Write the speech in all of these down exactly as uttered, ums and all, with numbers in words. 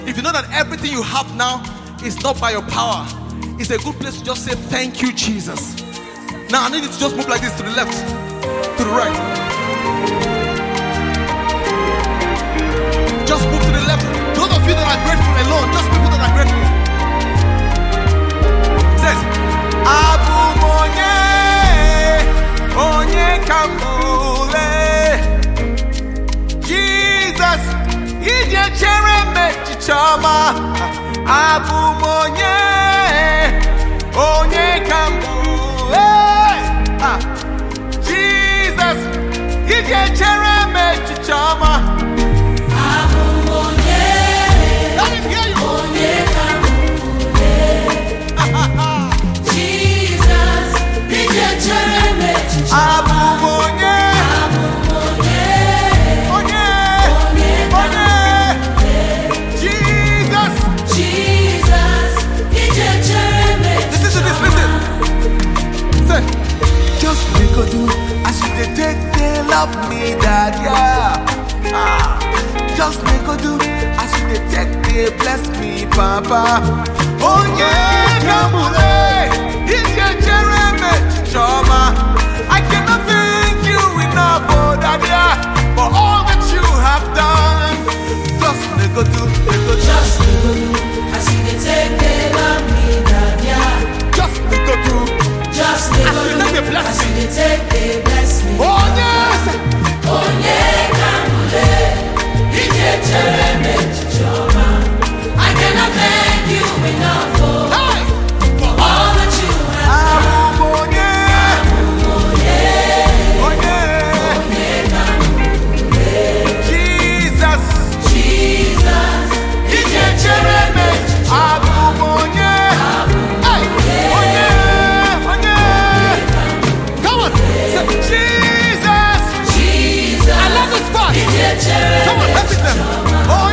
If you know that everything you have now is not by your power, it's a good place to just say thank you, Jesus. Now I need you to just move like this to the left, to the right. Just move to the left. Those of you that are grateful alone, just people that are grateful. It says, Abu Monye, Onye Kamule, Jesus, Ije Chere Mechichama, Abu Monye, Onye Kamule, Jesus, Ije Chere Mechichama. Love me, Dad, yeah. Ah. Just make a do as you take they bless me, Papa. Oh yeah, Kamule, it's your Jeremy Choma. I cannot thank you enough, oh Dad, yeah, for all that you have done. Just make a do, make a do. Just make a do as you take they love me, Dad, yeah. Just make a do. Just make a do as you take they bless me. Oh yes. Onye Kamule, Ije Chere Mechichoma. I cannot thank you enough for, hey, for all that you have done. Onye, Onye, Onye, Onye Kamule. Jesus, Jesus, Ije Chere Mechichoma. Onye, hey, Onye, Onye. Come on, say Jesus. Jesus, I love this part. Ije Chere Come on, let's sing them. Oh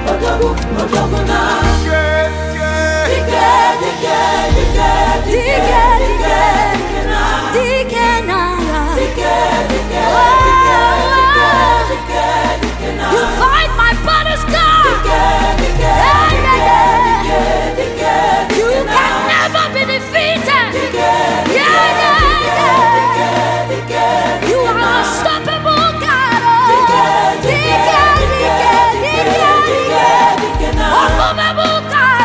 Odogu, Odogu na. Dike, Dike, Dike, Dike, Dike, Dike na. Dike na. Dike, Dike, Dike, Dike na. You fight my battles, God. Dike, Dike, Dike, Dike, you can never be defeated. Yeah, yeah, yeah. You are unstoppable, God. Dike, Dike, Dike, Dike, unmovable, God.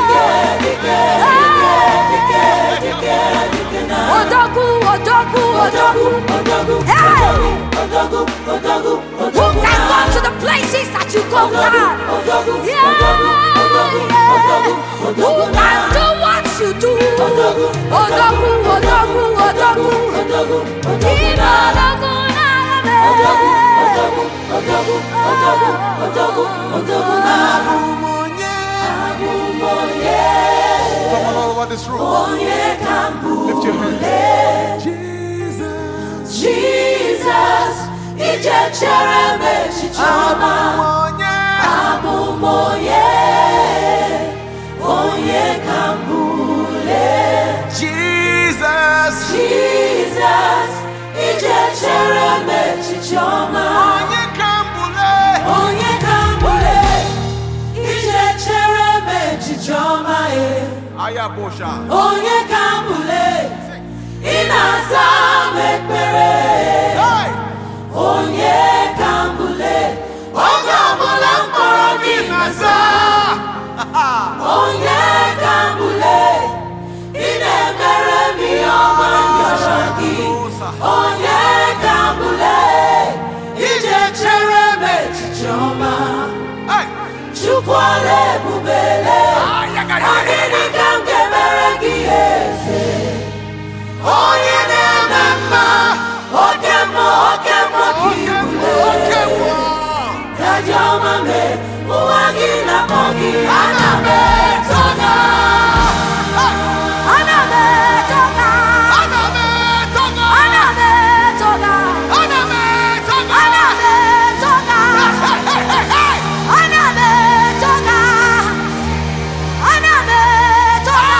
Odogu, Odogu, Odogu, Odogu, hey! Odogu, Odogu, Odogu. Who can go to the places that you go, God? Yeah, yeah. Who can do what you do? Odogu, Odogu, Odogu, Odogu, Odogu, Odogu, Odogu, Odogu, Odogu, Odogu, Abumonye, Abumonye. Come on, all over this room. Lift your hands. Jesus, Jesus, Ijechere Chichoma, Abumonye, Onye Kambule. Jesus, Jesus, Ijechere Chichoma, Onye Kambule, Onye Kambule, Ijechere Chichoma, Ayabosha, Onye Kambule, Inasa Mekpere, Onye Kambule, Onye Kambule, Inasa, Onye Kambule, Inemere mi Oma Yoshaki, Onye Kambule, Ijechere Chichoma, Chukwale Bubele, Agini Kamkemere Kiese, Onye Nemema, Okemo, Okemo Kibule, Kajoma me, Uwagina Pogi, Aname Toga, Aname Toga, Aname Toga, Aname Toga, Aname Toga, Aname Toga, Aname Toga, Aname Toga,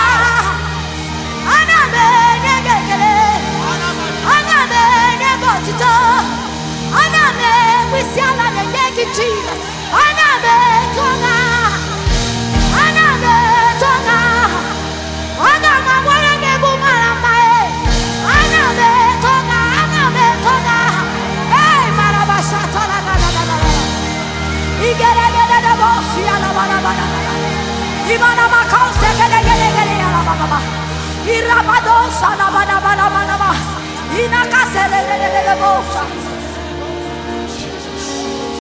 Aname Negekele, Aname Negotito, Aname Wisiala Negeki, Aname Toga, Aname Toga, Aname Warenge Bumaramae, Aname Toga, Aname Toga, hey Marabasata la la la la la, Igere gere de bosi ala bara bara, Imana makause gere gere gere ala baba, Irabadosa la bara bara bara, Inakase le le le le bosi.